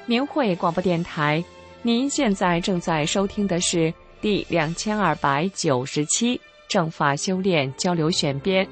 明慧广播电台，您现在正在收听的是第2297正法修炼交流选编。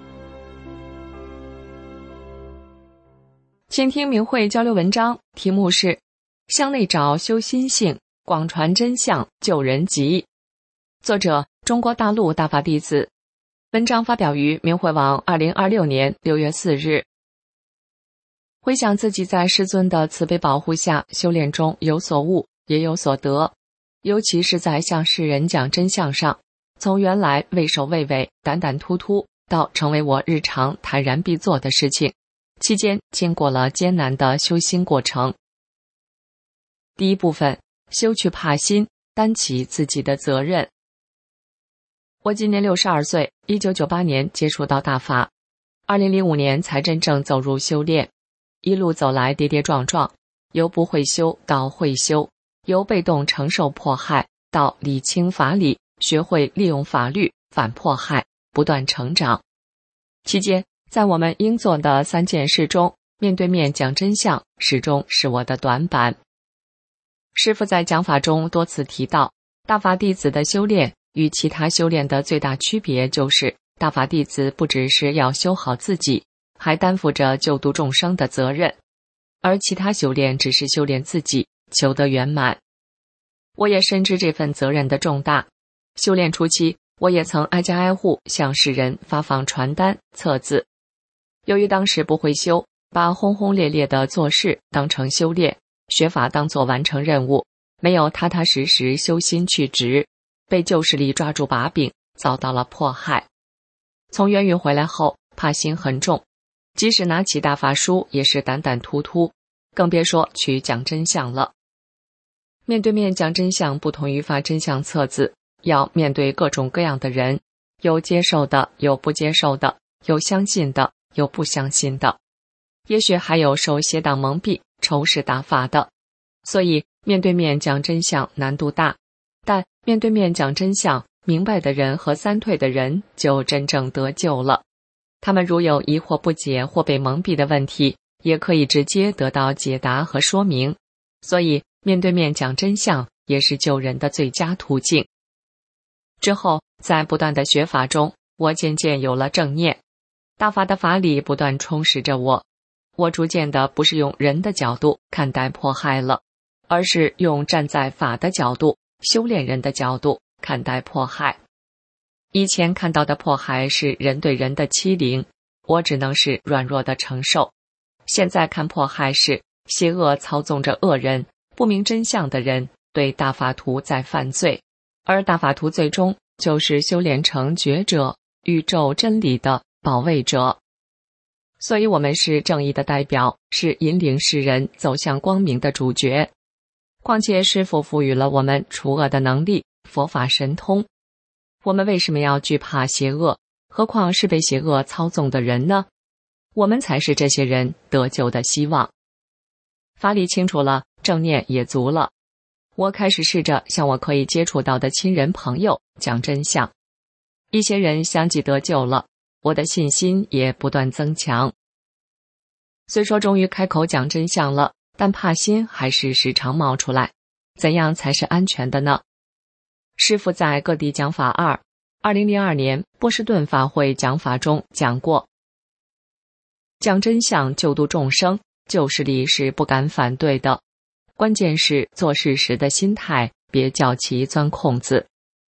先听明慧交流文章，题目是向内找修心性，广传真相救人急。作者中国大陆大法弟子。文章发表于明慧网2026年6月4日。回想自己在师尊的慈悲保护下修炼中有所悟也有所得，尤其是在向世人讲真相上，从原来畏首畏尾胆胆突突到成为我日常坦然必做的事情，期间经过了艰难的修心过程。第一部分，修去怕心，担起自己的责任。我今年62岁，1998年接触到大法，2005年才真正走入修炼。一路走来跌跌撞撞，由不会修到会修，由被动承受迫害到理清法理，学会利用法律反迫害，不断成长。期间，在我们应做的3件事中，面对面讲真相始终是我的短板。师父在讲法中多次提到，大法弟子的修炼与其他修炼的最大区别就是，大法弟子不只是要修好自己，还担负着救度众生的责任，而其他修炼只是修炼自己，求得圆满。我也深知这份责任的重大。修炼初期，我也曾挨家挨户向世人发放传单、册子。由于当时不会修，把轰轰烈烈的做事当成修炼，学法当作完成任务，没有踏踏实实修心去执，被旧势力抓住把柄，遭到了迫害。从冤狱回来后，怕心很重，即使拿起大法书也是胆胆突突，更别说去讲真相了。面对面讲真相不同于发真相册子，要面对各种各样的人，有接受的，有不接受的，有相信的，有不相信的，也许还有受邪党蒙蔽仇视大法的。所以面对面讲真相难度大，但面对面讲真相，明白的人和三退的人就真正得救了。他们如有疑惑不解或被蒙蔽的问题，也可以直接得到解答和说明。所以面对面讲真相也是救人的最佳途径。之后在不断的学法中，我渐渐有了正念，大法的法理不断充实着我。我逐渐的不是用人的角度看待迫害了，而是用站在法的角度，修炼人的角度看待迫害。以前看到的迫害是人对人的欺凌，我只能是软弱的承受。现在看迫害是邪恶操纵着恶人，不明真相的人对大法徒在犯罪，而大法徒最终就是修炼成觉者，宇宙真理的保卫者。所以我们是正义的代表，是引领世人走向光明的主角。况且师父赋予了我们除恶的能力，佛法神通。我们为什么要惧怕邪恶？何况是被邪恶操纵的人呢？我们才是这些人得救的希望。法理清楚了，正念也足了。我开始试着向我可以接触到的亲人朋友讲真相。一些人相继得救了，我的信心也不断增强。虽说终于开口讲真相了，但怕心还是时常冒出来。怎样才是安全的呢？师父在各地讲法2002年波士顿法会讲法中讲过，讲真相救度众生，旧势力是不敢反对的，关键是做事时的心态，别叫其钻空子。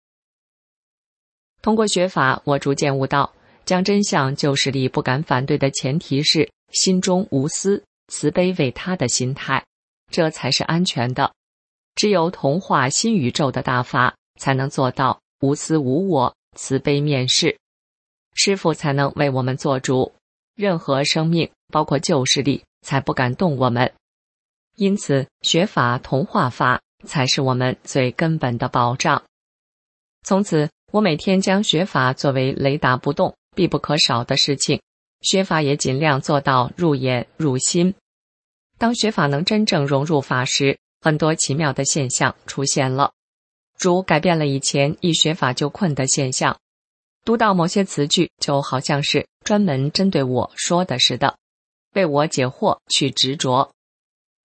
通过学法，我逐渐悟到，讲真相旧势力不敢反对的前提是心中无私、慈悲为他的心态，这才是安全的。只有同化新宇宙的大法，才能做到无私无我、慈悲面世。师父才能为我们做主，任何生命，包括旧势力，才不敢动我们。因此，学法同化法才是我们最根本的保障。从此，我每天将学法作为雷打不动、必不可少的事情，学法也尽量做到入眼入心。当学法能真正融入法时，很多奇妙的现象出现了，如改变了以前一学法就困的现象。读到某些词句，就好像是专门针对我说的似的，为我解惑去执着。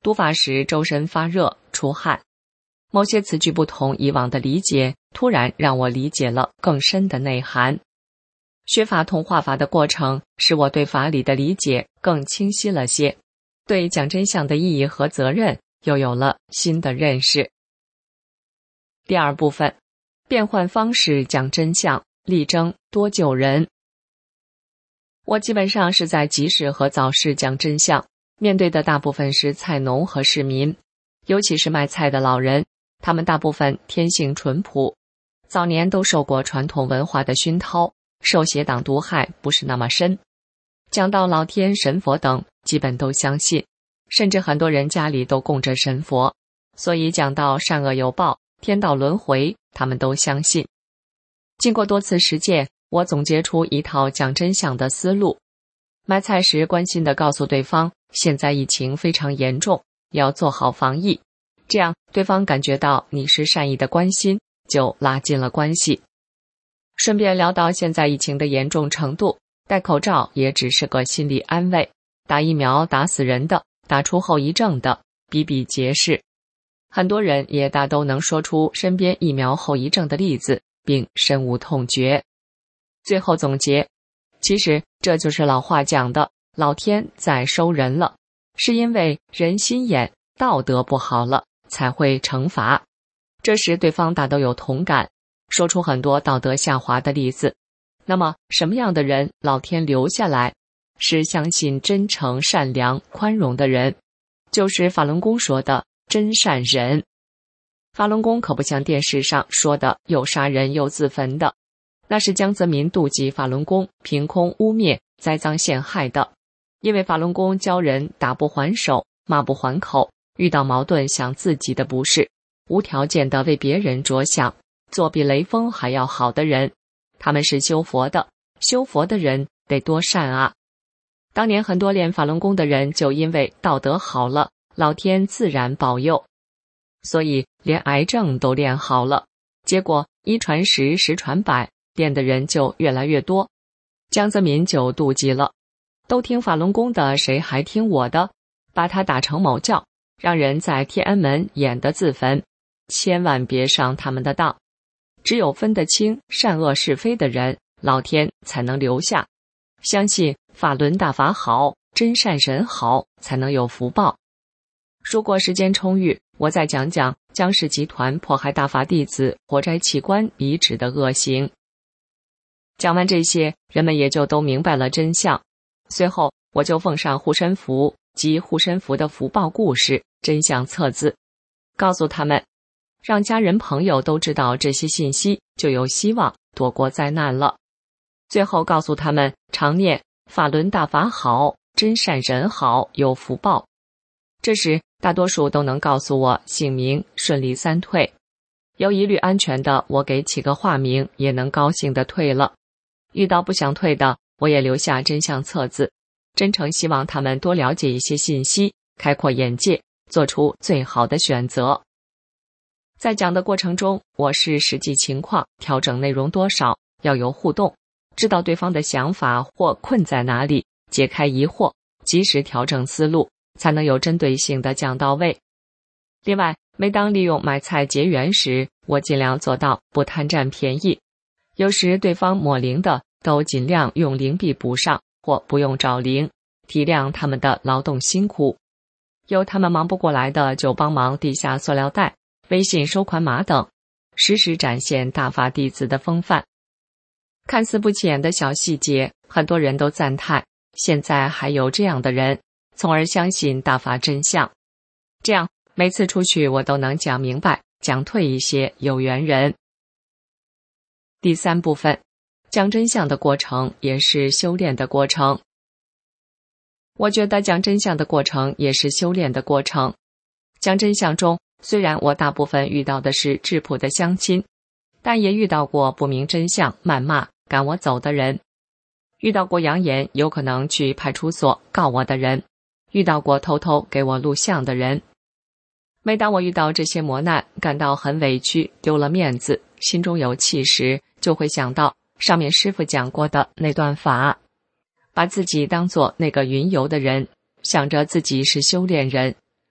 读法时周身发热出汗。某些词句不同以往的理解，突然让我理解了更深的内涵。学法同化法的过程，使我对法理的理解更清晰了些，对讲真相的意义和责任又有了新的认识。第二部分，变换方式讲真相，力争多救人。我基本上是在集市和早市讲真相，面对的大部分是菜农和市民，尤其是卖菜的老人，他们大部分天性淳朴，早年都受过传统文化的熏陶，受邪党毒害不是那么深。讲到老天、神佛等，基本都相信，甚至很多人家里都供着神佛，所以讲到善恶有报、天道轮回，他们都相信。经过多次实践，我总结出一套讲真相的思路。买菜时关心地告诉对方，现在疫情非常严重，要做好防疫，这样对方感觉到你是善意的关心，就拉近了关系。顺便聊到现在疫情的严重程度，戴口罩也只是个心理安慰，打疫苗打死人的，打出后遗症的比比皆是。很多人也大都能说出身边疫苗后遗症的例子，并深恶痛绝。最后总结，其实这就是老话讲的，老天在收人了，是因为人心眼、道德不好了，才会惩罚。这时对方大都有同感，说出很多道德下滑的例子。那么什么样的人老天留下来？是相信真诚、善良、宽容的人，就是法轮功说的真善人。法轮功可不像电视上说的又杀人又自焚的，那是江泽民妒忌法轮功，凭空污蔑、栽赃陷害的。因为法轮功教人打不还手，骂不还口，遇到矛盾想自己的不是，无条件的为别人着想，做比雷锋还要好的人。他们是修佛的，修佛的人得多善啊！当年很多练法轮功的人就因为道德好了，老天自然保佑，所以连癌症都练好了。结果一传十，十传百，练的人就越来越多。江泽民就妒忌了，都听法轮功的，谁还听我的？把他打成某教，让人在天安门演得自焚，千万别上他们的当。只有分得清善恶是非的人，老天才能留下。相信法轮大法好，真善人好，才能有福报。如果时间充裕，我再讲讲江氏集团迫害大法弟子活摘器官移植的恶行。讲完这些，人们也就都明白了真相。随后我就奉上护身符及护身符的福报故事真相册子，告诉他们，让家人朋友都知道这些信息，就有希望躲过灾难了。最后告诉他们，常念法轮大法好，真善人好，有福报。这时大多数都能告诉我姓名，顺利三退。有一律安全的，我给起个化名，也能高兴的退了。遇到不想退的，我也留下真相册子，真诚希望他们多了解一些信息，开阔眼界，做出最好的选择。在讲的过程中，我视实际情况调整内容多少，要有互动，知道对方的想法或困在哪里，解开疑惑，及时调整思路，才能有针对性的讲到位。另外，每当利用买菜结缘时，我尽量做到不贪占便宜。有时对方抹零的，都尽量用零币补上，或不用找零，体谅他们的劳动辛苦。有他们忙不过来的，就帮忙递下塑料袋、微信收款码等，时时展现大法弟子的风范。看似不起眼的小细节，很多人都赞叹，现在还有这样的人，从而相信大法真相。这样每次出去我都能讲明白，讲退一些有缘人。第三部分，讲真相的过程也是修炼的过程。我觉得讲真相的过程也是修炼的过程。讲真相中，虽然我大部分遇到的是质朴的乡亲，但也遇到过不明真相、谩骂、赶我走的人，遇到过扬言有可能去派出所告我的人，遇到过偷偷给我录像的人。每当我遇到这些磨难，感到很委屈，丢了面子，心中有气时，就会想到上面师父讲过的那段法，把自己当作那个云游的人，想着自己是修炼人，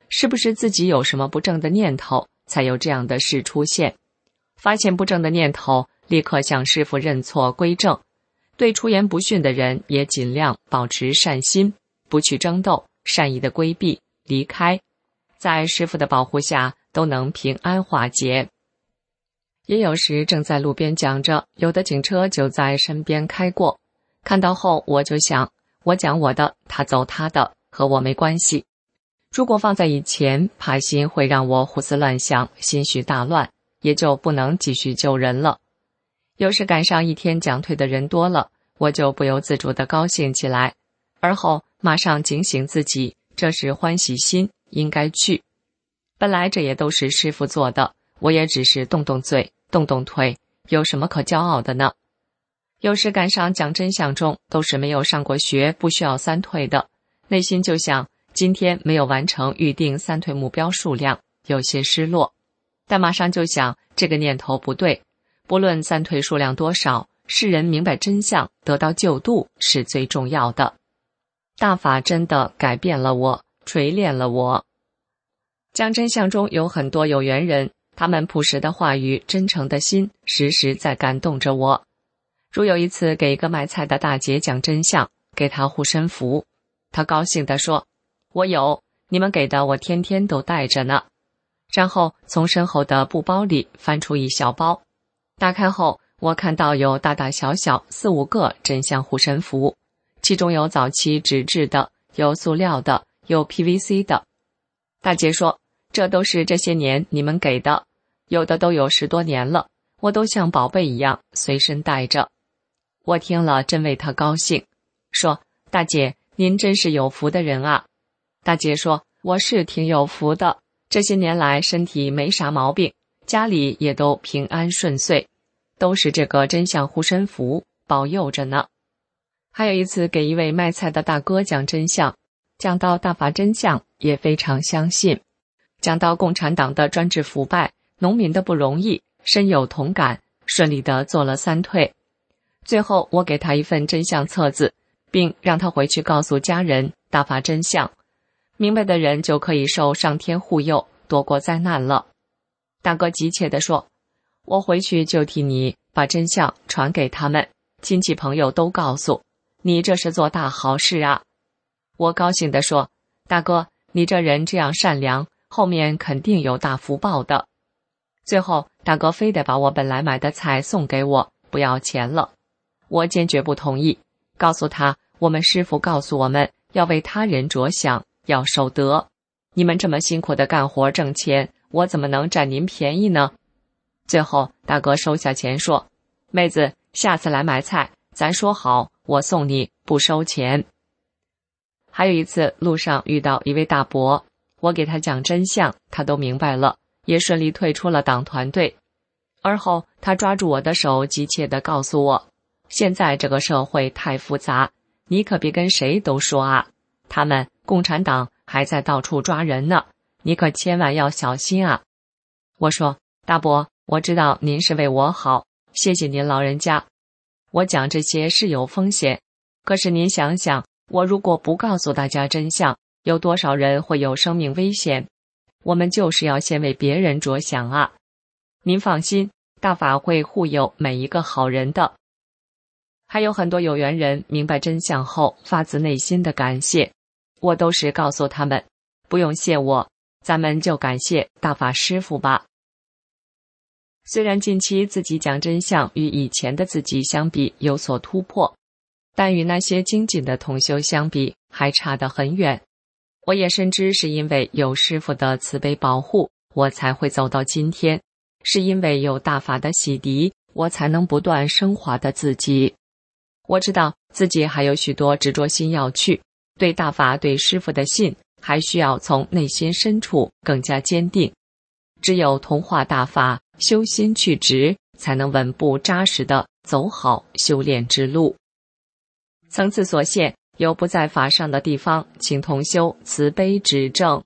是不是自己有什么不正的念头，才有这样的事出现？发现不正的念头，立刻向师父认错归正。对出言不逊的人，也尽量保持善心，不去争斗，善意的规避离开，在师父的保护下，都能平安化解。也有时正在路边讲着，有的警车就在身边开过，看到后我就想，我讲我的，他走他的，和我没关系。如果放在以前，怕心会让我胡思乱想，心绪大乱，也就不能继续救人了。有时赶上一天讲退的人多了，我就不由自主地高兴起来，而后马上警醒自己，这是欢喜心，应该去。本来这也都是师父做的，我也只是动动嘴，动动腿，有什么可骄傲的呢？有时赶上讲真相中，都是没有上过学，不需要三退的，内心就想今天没有完成预定三退目标数量，有些失落。但马上就想，这个念头不对，不论三退数量多少，世人明白真相，得到救度是最重要的。大法真的改变了我，锤炼了我。讲真相中有很多有缘人，他们朴实的话语，真诚的心，时时在感动着我。如有一次给一个卖菜的大姐讲真相，给她护身符，她高兴地说，我有，你们给的我天天都带着呢。然后从身后的布包里翻出一小包，打开后我看到有大大小小4、5个真相护身符，其中有早期纸质的，有塑料的，有 PVC 的。大姐说，这都是这些年你们给的，有的都有10多年了，我都像宝贝一样随身带着。我听了真为她高兴，说，大姐您真是有福的人啊。大姐说，我是挺有福的，这些年来身体没啥毛病，家里也都平安顺遂，都是这个真相护身符保佑着呢。还有一次给一位卖菜的大哥讲真相，讲到大法真相也非常相信，讲到共产党的专制腐败，农民的不容易，深有同感，顺利地做了三退。最后我给他一份真相册子，并让他回去告诉家人大法真相，明白的人就可以受上天护佑，躲过灾难了。大哥急切地说，我回去就替你把真相传给他们，亲戚朋友都告诉你，这是做大好事啊。我高兴地说，大哥，你这人这样善良，后面肯定有大福报的。最后大哥非得把我本来买的菜送给我，不要钱了。我坚决不同意，告诉他，我们师父告诉我们要为他人着想，要守德，你们这么辛苦的干活挣钱，我怎么能占您便宜呢？最后大哥收下钱说，妹子，下次来买菜，咱说好，我送你，不收钱。还有一次路上遇到一位大伯，我给他讲真相，他都明白了，也顺利退出了党团队。而后他抓住我的手，急切地告诉我，现在这个社会太复杂，你可别跟谁都说啊，他们共产党还在到处抓人呢，你可千万要小心啊。我说，大伯，我知道您是为我好，谢谢您老人家。我讲这些是有风险，可是您想想，我如果不告诉大家真相，有多少人会有生命危险？我们就是要先为别人着想啊。您放心，大法会护佑每一个好人的。还有很多有缘人明白真相后发自内心的感谢，我都是告诉他们，不用谢我，咱们就感谢大法师父吧。虽然近期自己讲真相与以前的自己相比有所突破，但与那些精进的同修相比还差得很远。我也深知是因为有师父的慈悲保护，我才会走到今天，是因为有大法的洗涤，我才能不断升华的自己。我知道自己还有许多执着心要去，对大法对师父的信还需要从内心深处更加坚定。只有同化大法，修心去执，才能稳步扎实地走好修炼之路。层次所限，有不在法上的地方，请同修慈悲指正。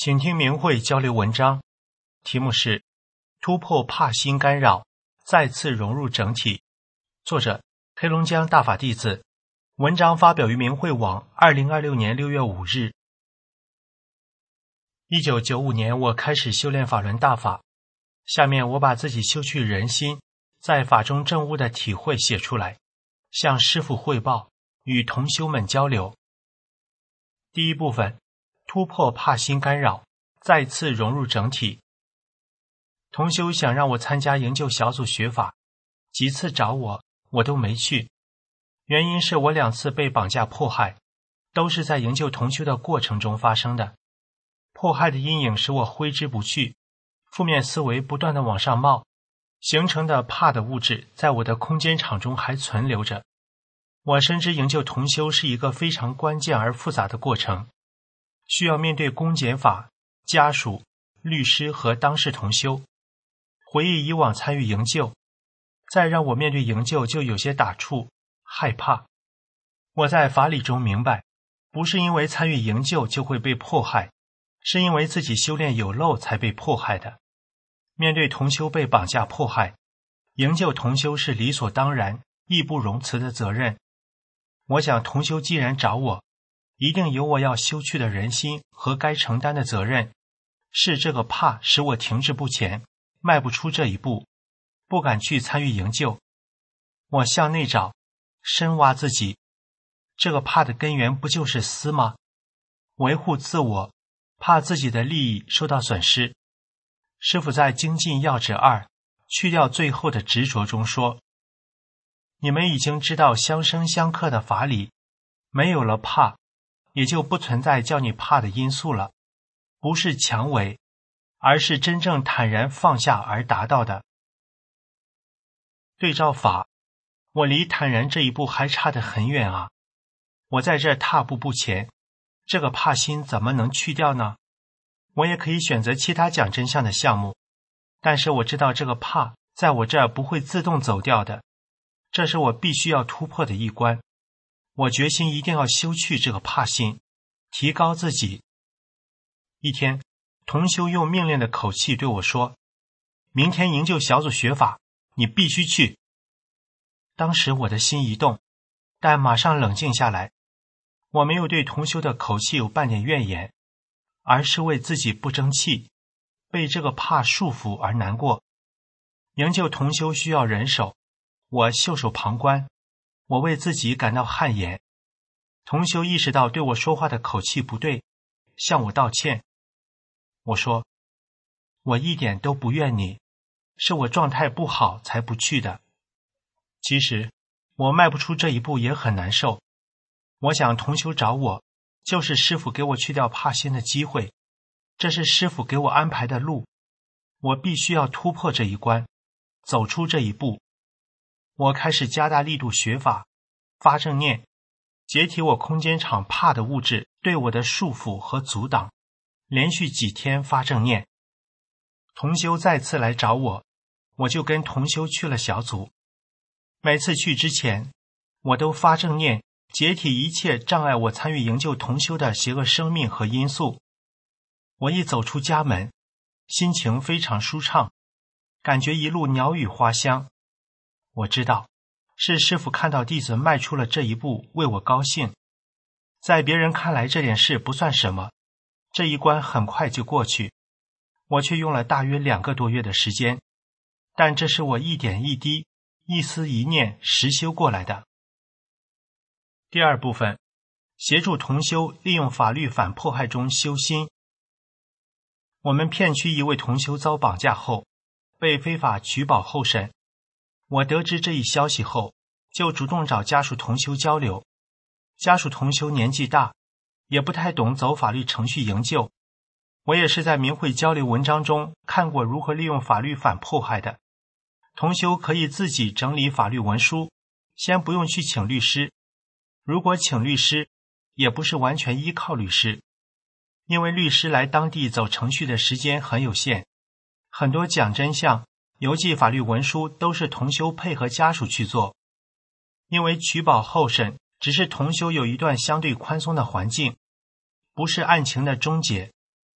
请听明慧交流文章，题目是突破怕心干扰，再次融入整体。作者黑龙江大法弟子，文章发表于明慧网2026年6月5日。1995年我开始修炼法轮大法，下面我把自己修去人心，在法中证悟的体会写出来，向师父汇报，与同修们交流。第一部分，突破怕心干扰，再次融入整体。同修想让我参加营救小组学法，几次找我都没去，原因是我2次被绑架迫害，都是在营救同修的过程中发生的。迫害的阴影使我挥之不去，负面思维不断地往上冒，形成的怕的物质在我的空间场中还存留着。我深知营救同修是一个非常关键而复杂的过程，需要面对公检法、家属、律师和当事同修，回忆以往参与营救，再让我面对营救就有些打怵、害怕。我在法理中明白，不是因为参与营救就会被迫害，是因为自己修炼有漏才被迫害的。面对同修被绑架迫害，营救同修是理所当然、义不容辞的责任。我想同修既然找我，一定有我要修去的人心和该承担的责任，是这个怕使我停滞不前，迈不出这一步，不敢去参与营救。我向内找，深挖自己，这个怕的根源不就是私吗？维护自我，怕自己的利益受到损失。师父在精进要旨2去掉最后的执着中说，你们已经知道相生相克的法理，没有了怕，也就不存在叫你怕的因素了，不是强为，而是真正坦然放下而达到的。对照法，我离坦然这一步还差得很远啊！我在这踏步不前，这个怕心怎么能去掉呢？我也可以选择其他讲真相的项目，但是我知道这个怕在我这儿不会自动走掉的，这是我必须要突破的一关。我决心一定要修去这个怕心，提高自己。一天，同修用命令的口气对我说，明天营救小组学法，你必须去。当时我的心一动，但马上冷静下来。我没有对同修的口气有半点怨言，而是为自己不争气，被这个怕束缚而难过。营救同修需要人手，我袖手旁观，我为自己感到汗颜。同修意识到对我说话的口气不对，向我道歉。我说，我一点都不怨你，是我状态不好才不去的。其实我迈不出这一步也很难受。我想同修找我，就是师父给我去掉怕心的机会，这是师父给我安排的路，我必须要突破这一关，走出这一步。我开始加大力度学法，发正念，解体我空间场怕的物质对我的束缚和阻挡，连续几天发正念。同修再次来找我，我就跟同修去了小组。每次去之前，我都发正念，解体一切障碍我参与营救同修的邪恶生命和因素。我一走出家门，心情非常舒畅，感觉一路鸟语花香。我知道，是师父看到弟子迈出了这一步，为我高兴。在别人看来这点事不算什么，这一关很快就过去，我却用了大约2个多月的时间，但这是我一点一滴、一思一念实修过来的。第二部分，协助同修利用法律反迫害中修心。我们片区一位同修遭绑架后，被非法取保候审。我得知这一消息后，就主动找家属同修交流。家属同修年纪大，也不太懂走法律程序营救。我也是在明慧交流文章中看过如何利用法律反迫害的。同修可以自己整理法律文书，先不用去请律师。如果请律师，也不是完全依靠律师，因为律师来当地走程序的时间很有限，很多讲真相、邮寄法律文书都是同修配合家属去做。因为取保候审只是同修有一段相对宽松的环境，不是案情的终结。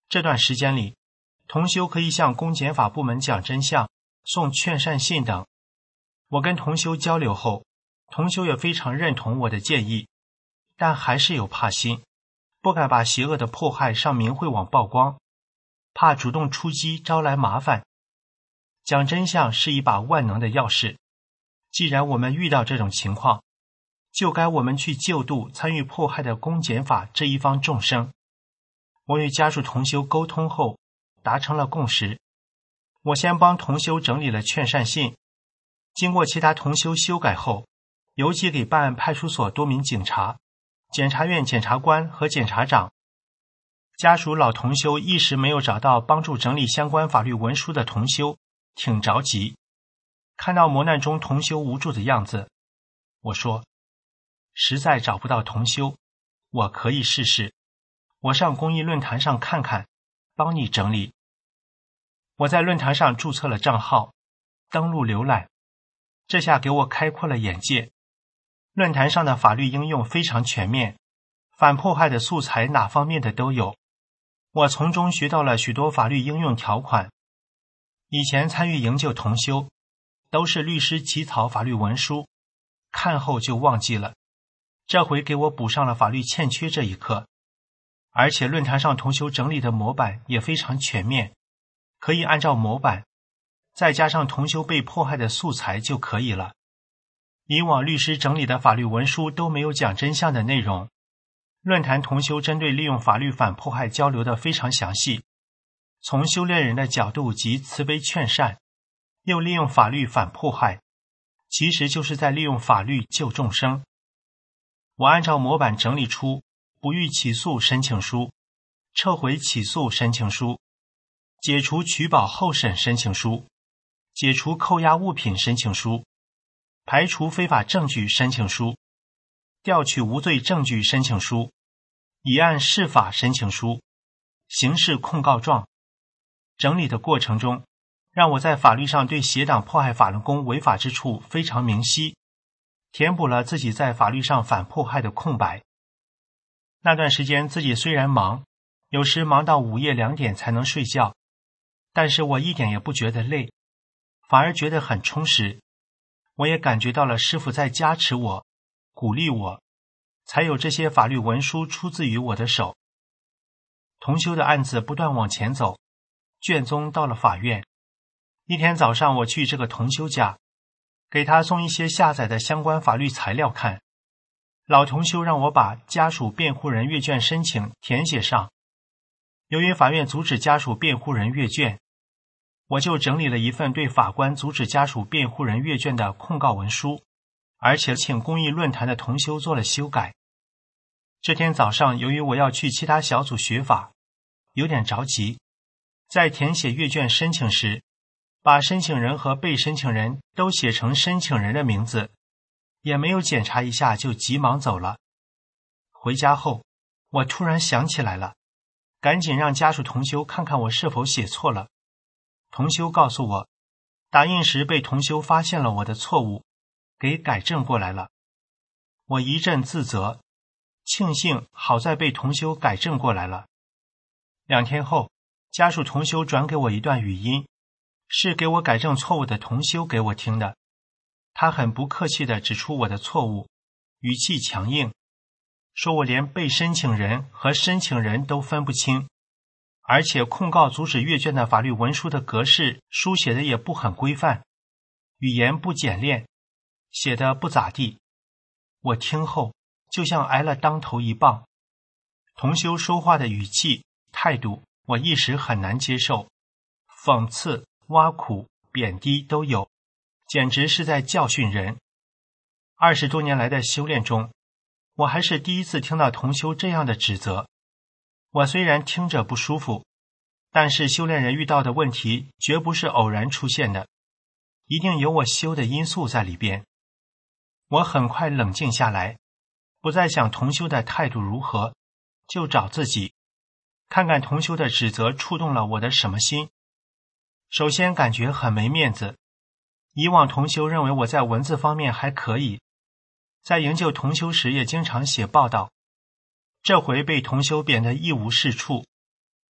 这段时间里，同修可以向公检法部门讲真相、送劝善信等。我跟同修交流后，同修也非常认同我的建议，但还是有怕心，不敢把邪恶的迫害上明慧网曝光，怕主动出击招来麻烦。讲真相是一把万能的钥匙，既然我们遇到这种情况，就该我们去救度参与迫害的公检法这一方众生。我与家属同修沟通后，达成了共识。我先帮同修整理了劝善信，经过其他同修修改后，邮寄给办案派出所多名警察、检察院检察官和检察长。家属老同修一时没有找到帮助整理相关法律文书的同修，挺着急。看到磨难中同修无助的样子，我说，实在找不到同修，我可以试试，我上公益论坛上看看，帮你整理。我在论坛上注册了账号，登录浏览，这下给我开阔了眼界。论坛上的法律应用非常全面，反迫害的素材哪方面的都有，我从中学到了许多法律应用条款。以前参与营救同修，都是律师起草法律文书，看后就忘记了，这回给我补上了法律欠缺这一课。而且论坛上同修整理的模板也非常全面，可以按照模板，再加上同修被迫害的素材就可以了。以往律师整理的法律文书都没有讲真相的内容，论坛同修针对利用法律反迫害交流的非常详细，从修炼人的角度及慈悲劝善，又利用法律反迫害，其实就是在利用法律救众生。我按照模板整理出不予起诉申请书、撤回起诉申请书、解除取保候审申请书、解除扣押物品申请书、排除非法证据申请书、调取无罪证据申请书、以案释法申请书、刑事控告状。整理的过程中，让我在法律上对邪党迫害法轮功违法之处非常明晰，填补了自己在法律上反迫害的空白。那段时间自己虽然忙，有时忙到午夜2点才能睡觉，但是我一点也不觉得累，反而觉得很充实。我也感觉到了师父在加持我，鼓励我，才有这些法律文书出自于我的手。同修的案子不断往前走，卷宗到了法院。一天早上我去这个同修家，给他送一些下载的相关法律材料看。老同修让我把家属辩护人阅卷申请填写上，由于法院阻止家属辩护人阅卷，我就整理了一份对法官阻止家属辩护人阅卷的控告文书，而且请公益论坛的同修做了修改。这天早上，由于我要去其他小组学法，有点着急，在填写阅卷申请时，把申请人和被申请人都写成申请人的名字，也没有检查一下就急忙走了。回家后，我突然想起来了，赶紧让家属同修看看我是否写错了。同修告诉我，打印时被同修发现了我的错误，给改正过来了。我一阵自责，庆幸好在被同修改正过来了。2天后，家属同修转给我一段语音，是给我改正错误的同修给我听的。他很不客气地指出我的错误，语气强硬，说我连被申请人和申请人都分不清，而且控告阻止阅卷的法律文书的格式书写的也不很规范，语言不简练，写的不咋地。我听后就像挨了当头一棒。同修说话的语气态度我一时很难接受，讽刺、挖苦、贬低都有，简直是在教训人。20多年来的修炼中，我还是第一次听到同修这样的指责。我虽然听着不舒服，但是修炼人遇到的问题绝不是偶然出现的，一定有我修的因素在里边。我很快冷静下来，不再想同修的态度如何，就找自己，看看同修的指责触动了我的什么心。首先感觉很没面子，以往同修认为我在文字方面还可以，在营救同修时也经常写报道，这回被同修贬得一无是处，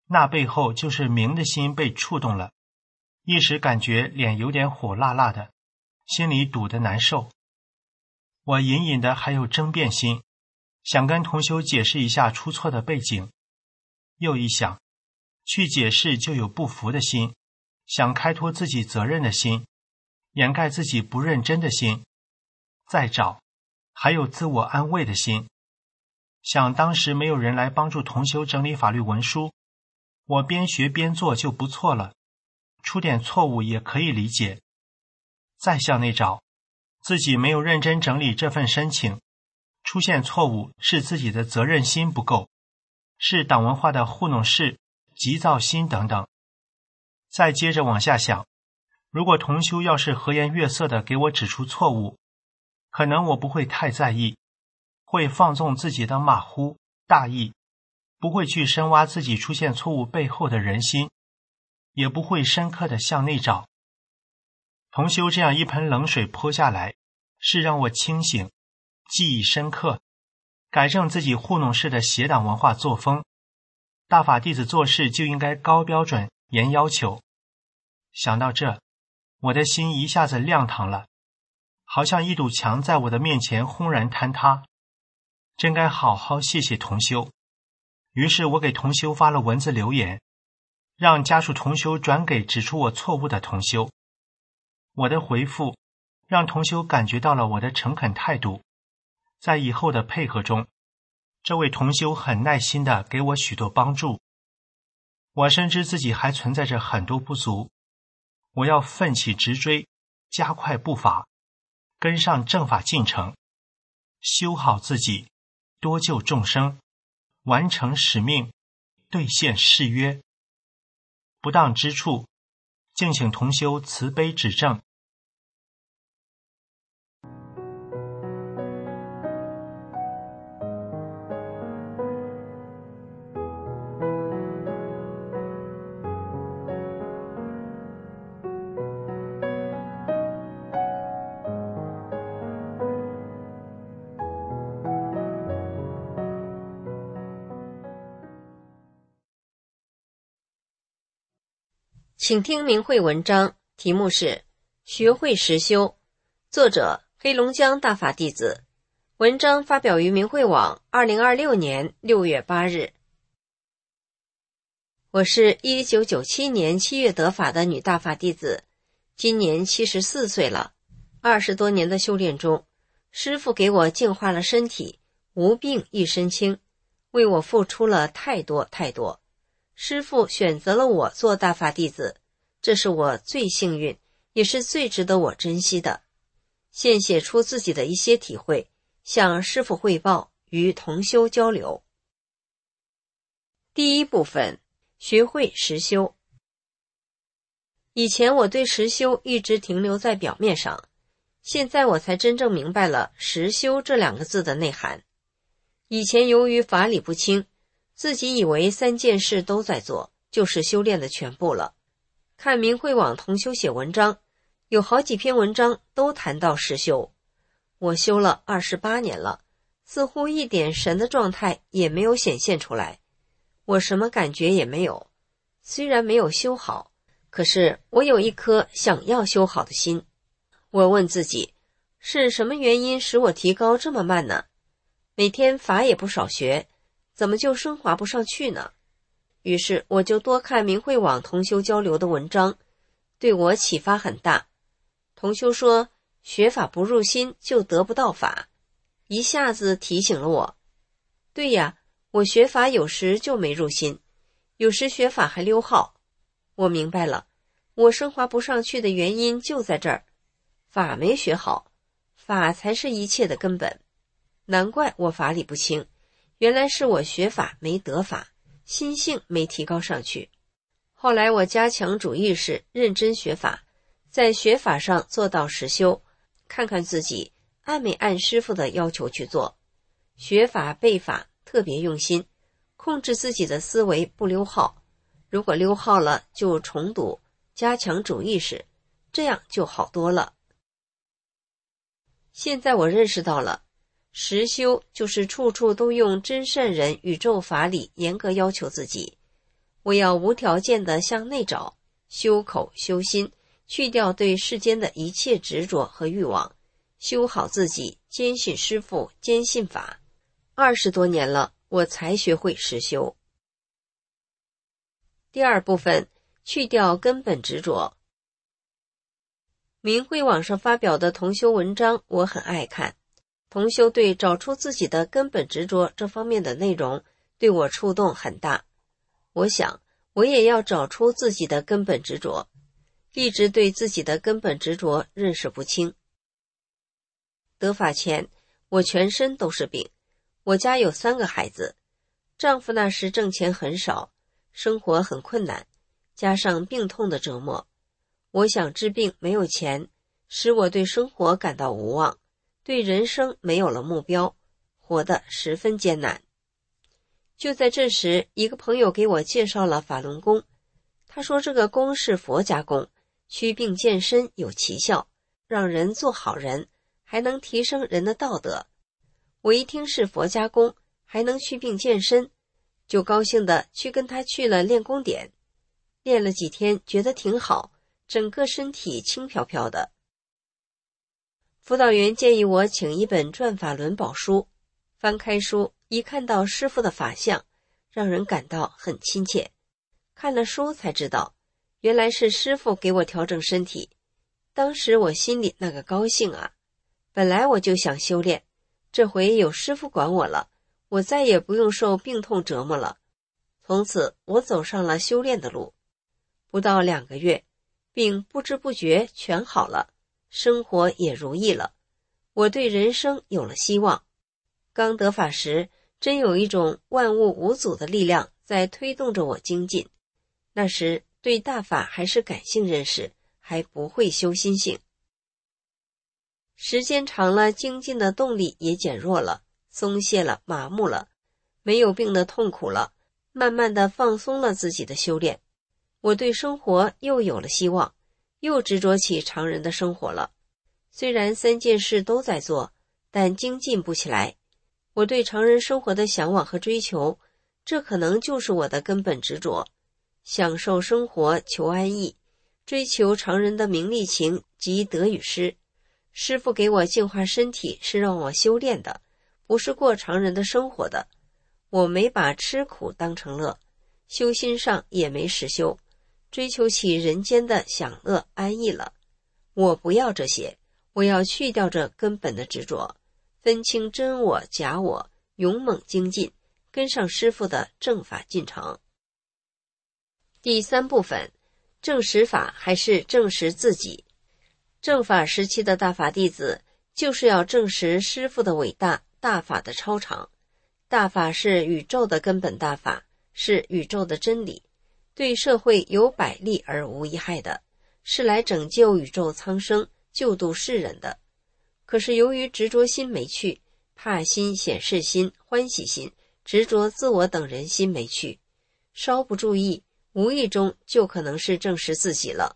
那背后就是明的心被触动了，一时感觉脸有点火辣辣的，心里堵得难受。我隐隐的还有争辩心，想跟同修解释一下出错的背景，又一想，去解释就有不服的心，想开脱自己责任的心，掩盖自己不认真的心，再找还有自我安慰的心。想当时没有人来帮助同修整理法律文书，我边学边做就不错了，出点错误也可以理解。再向内找，自己没有认真整理这份申请，出现错误是自己的责任心不够，是党文化的糊弄事、急躁心等等。再接着往下想，如果同修要是和颜悦色地给我指出错误，可能我不会太在意，会放纵自己的马虎大意，不会去深挖自己出现错误背后的人心，也不会深刻地向内找。同修这样一盆冷水泼下来，是让我清醒，记忆深刻，改正自己糊弄式的邪党文化作风。大法弟子做事就应该高标准、严要求。想到这，我的心一下子亮堂了，好像一堵墙在我的面前轰然坍塌，真该好好谢谢同修。于是我给同修发了文字留言，让家属同修转给指出我错误的同修。我的回复让同修感觉到了我的诚恳态度，在以后的配合中，这位同修很耐心地给我许多帮助。我深知自己还存在着很多不足，我要奋起直追，加快步伐，跟上正法进程，修好自己，多救众生，完成使命，兑现誓约。不当之处，敬请同修慈悲指正。 请听明慧文章，题目是学会实修，作者黑龙江大法弟子。文章发表于明慧网2026年6月8日。我是1997年7月得法的女大法弟子，今年74岁了。20多年的修炼中，师父给我净化了身体，无病一身轻，为我付出了太多太多。师父选择了我做大法弟子，这是我最幸运，也是最值得我珍惜的。现写出自己的一些体会，向师父汇报，与同修交流。第一部分，学会实修。以前我对实修一直停留在表面上，现在我才真正明白了实修这2个字的内涵。以前由于法理不清，自己以为3件事都在做，就是修炼的全部了。看明慧网同修写文章，有好几篇文章都谈到实修。我修了28年了，似乎一点神的状态也没有显现出来，我什么感觉也没有。虽然没有修好，可是我有一颗想要修好的心。我问自己，是什么原因使我提高这么慢呢？每天法也不少学，怎么就升华不上去呢？于是我就多看明慧网同修交流的文章，对我启发很大。同修说，学法不入心就得不到法，一下子提醒了我。对呀，我学法有时就没入心，有时学法还溜号。我明白了，我升华不上去的原因就在这儿，法没学好，法才是一切的根本。难怪我法理不清，原来是我学法没得法，心性没提高上去。后来我加强主意识，认真学法，在学法上做到实修，看看自己按没按师父的要求去做。学法背法特别用心，控制自己的思维不溜号，如果溜号了就重读，加强主意识，这样就好多了。现在我认识到了，实修就是处处都用真善人宇宙法理严格要求自己， 我要无条件地向内找，修口修心，去掉对世间的一切执着和欲望，修好自己，坚信师父，坚信法。20多年了，我才学会实修。第二部分，去掉根本执着。明慧网上发表的同修文章我很爱看，同修对找出自己的根本执着这方面的内容对我触动很大。我想我也要找出自己的根本执着，一直对自己的根本执着认识不清。得法前，我全身都是病，我家有3个孩子，丈夫那时挣钱很少，生活很困难，加上病痛的折磨，我想治病没有钱，使我对生活感到无望，对人生没有了目标，活得十分艰难。就在这时，一个朋友给我介绍了法轮功，他说这个功是佛家功，祛病健身有奇效，让人做好人，还能提升人的道德。我一听是佛家功，还能祛病健身，就高兴地去跟他去了练功点。练了几天，觉得挺好，整个身体轻飘飘的。辅导员建议我请一本转法轮宝书，翻开书，一看到师父的法相，让人感到很亲切。看了书才知道，原来是师父给我调整身体。当时我心里那个高兴啊！本来我就想修炼，这回有师父管我了，我再也不用受病痛折磨了。从此我走上了修炼的路。不到2个月，病不知不觉全好了，生活也如意了，我对人生有了希望。刚得法时，真有一种万物无阻的力量在推动着我精进。那时对大法还是感性认识，还不会修心性。时间长了，精进的动力也减弱了，松懈了，麻木了，没有病的痛苦了，慢慢的放松了自己的修炼。我对生活又有了希望，又执着起常人的生活了。虽然3件事都在做，但精进不起来。我对常人生活的向往和追求，这可能就是我的根本执着。享受生活，求安逸，追求常人的名利情及得与失。师父给我净化身体是让我修炼的，不是过常人的生活的。我没把吃苦当成乐，修心上也没实修，追求起人间的享乐安逸了。我不要这些，我要去掉这根本的执着，分清真我假我，勇猛精进，跟上师父的正法进程。第3部分，证实法还是证实自己。正法时期的大法弟子就是要证实师父的伟大，大法的超常。大法是宇宙的根本大法，是宇宙的真理，对社会有百利而无一害的，是来拯救宇宙苍生，救度世人的。可是由于执着心没去，怕心、显示心、欢喜心、执着自我等人心没去，稍不注意，无意中就可能是证实自己了。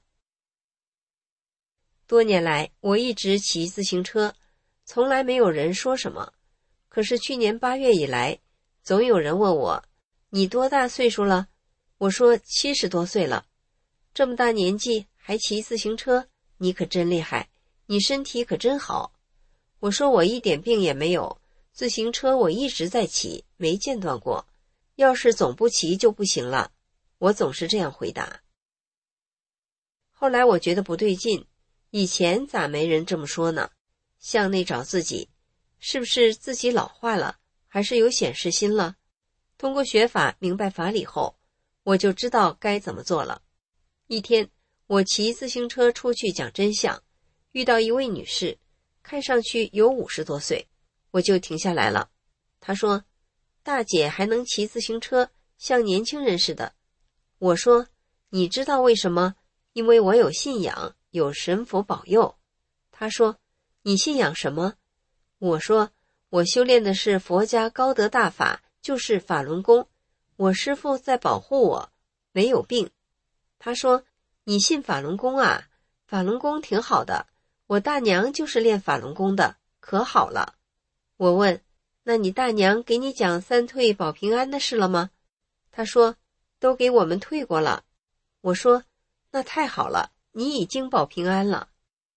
多年来，我一直骑自行车，从来没有人说什么。可是去年8月以来，总有人问我，你多大岁数了？我说70多岁了。这么大年纪还骑自行车，你可真厉害，你身体可真好。我说我一点病也没有，自行车我一直在骑，没间断过，要是总不骑就不行了。我总是这样回答。后来我觉得不对劲，以前咋没人这么说呢？向内找自己，是不是自己老化了，还是有显示心了？通过学法明白法理后，我就知道该怎么做了。一天，我骑自行车出去讲真相，遇到一位女士，看上去有50多岁，我就停下来了。她说，大姐还能骑自行车，像年轻人似的。我说，你知道为什么？因为我有信仰，有神佛保佑。她说，你信仰什么？我说，我修炼的是佛家高德大法，就是法轮功，我师父在保护我，没有病。她说，你信法轮功啊？法轮功挺好的，我大娘就是练法轮功的，可好了。我问，那你大娘给你讲3退保平安的事了吗？她说， 都给我们退过了。我说，那太好了，你已经保平安了。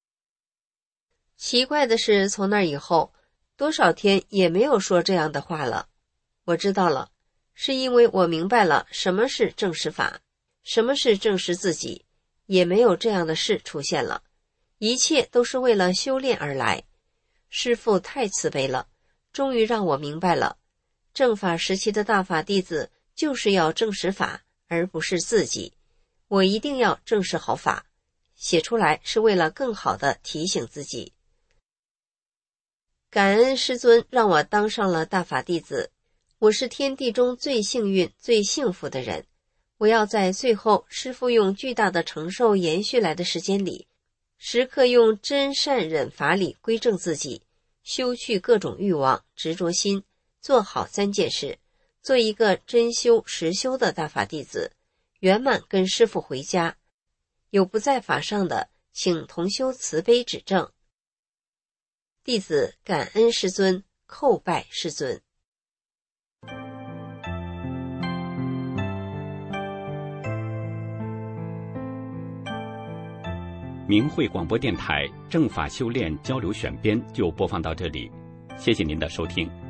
奇怪的是，从那以后多少天也没有说这样的话了。我知道了，是因为我明白了什么是正视法，什么是正视自己，也没有这样的事出现了。一切都是为了修炼而来。师父太慈悲了，终于让我明白了，正法时期的大法弟子就是要正视法，而不是自己。我一定要正视好法，写出来是为了更好地提醒自己。感恩师尊让我当上了大法弟子，我是天地中最幸运、最幸福的人。我要在最后师父用巨大的承受延续来的时间里，时刻用真善忍法理归正自己，修去各种欲望、执着心，做好3件事，做一个真修实修的大法弟子，圆满跟师父回家。有不在法上的，请同修慈悲指正。弟子感恩师尊，叩拜师尊。 明慧广播电台正法修炼交流选编就播放到这里，谢谢您的收听。